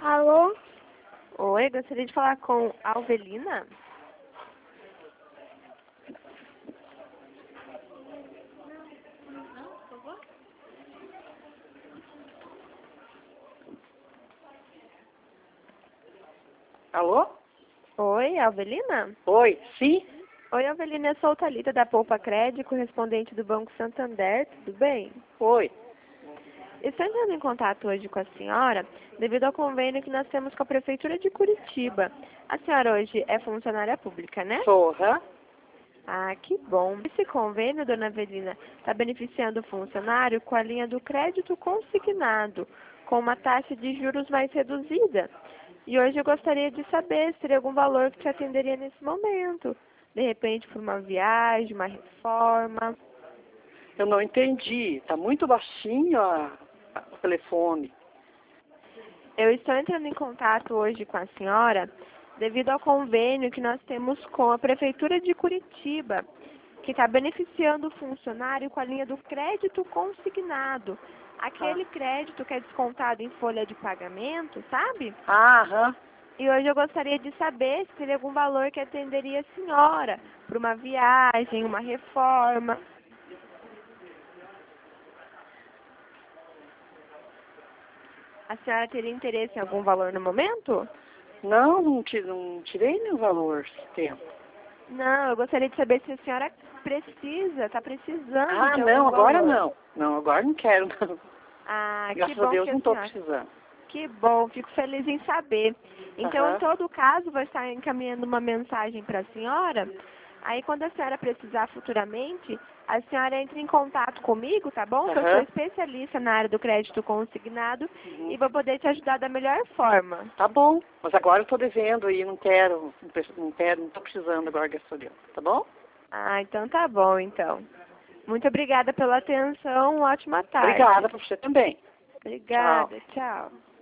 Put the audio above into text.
Alô? Oi, gostaria de falar com a Alvelina. Alô? Oi, Alvelina? Oi, sim? Oi, Alvelina, eu sou a Thalita da Poupa Crédito, correspondente do Banco Santander, tudo bem? Oi. Estou entrando em contato hoje com a senhora devido ao convênio que nós temos com a Prefeitura de Curitiba. A senhora hoje é funcionária pública, né? Sou, hã? Ah, que bom. Esse convênio, dona Avelina, está beneficiando o funcionário com a linha do crédito consignado, com uma taxa de juros mais reduzida. E hoje eu gostaria de saber se teria algum valor que te atenderia nesse momento. De repente, por uma viagem, uma reforma. Eu não entendi. Tá muito baixinho o telefone. Eu estou entrando em contato hoje com a senhora devido ao convênio que nós temos com a Prefeitura de Curitiba, que está beneficiando o funcionário com a linha do crédito consignado. Aquele crédito que é descontado em folha de pagamento, sabe? Aham. E hoje eu gostaria de saber se teria algum valor que atenderia a senhora para uma viagem, uma reforma. A senhora teria interesse em algum valor no momento? Não tirei nenhum valor esse tempo. Não, eu gostaria de saber se a senhora está precisando de algum Não, agora valor. não. Não, agora não quero, não. Ah, que Graças bom a Deus que a não tô senhora... precisando. Que bom, fico feliz em saber. Então, Aham. em todo caso, vou estar encaminhando uma mensagem para a senhora. Aí, quando a senhora precisar futuramente, a senhora entra em contato comigo, tá bom? Que eu sou Aham. especialista na área do crédito consignado e vou poder te ajudar da melhor forma. Tá bom. Mas agora eu tô devendo e não quero, não tô precisando agora, graças a Deus. Tá bom? Ah, então tá bom, então. Muito obrigada pela atenção, uma ótima tarde. Obrigada pra você também. Obrigada, tchau.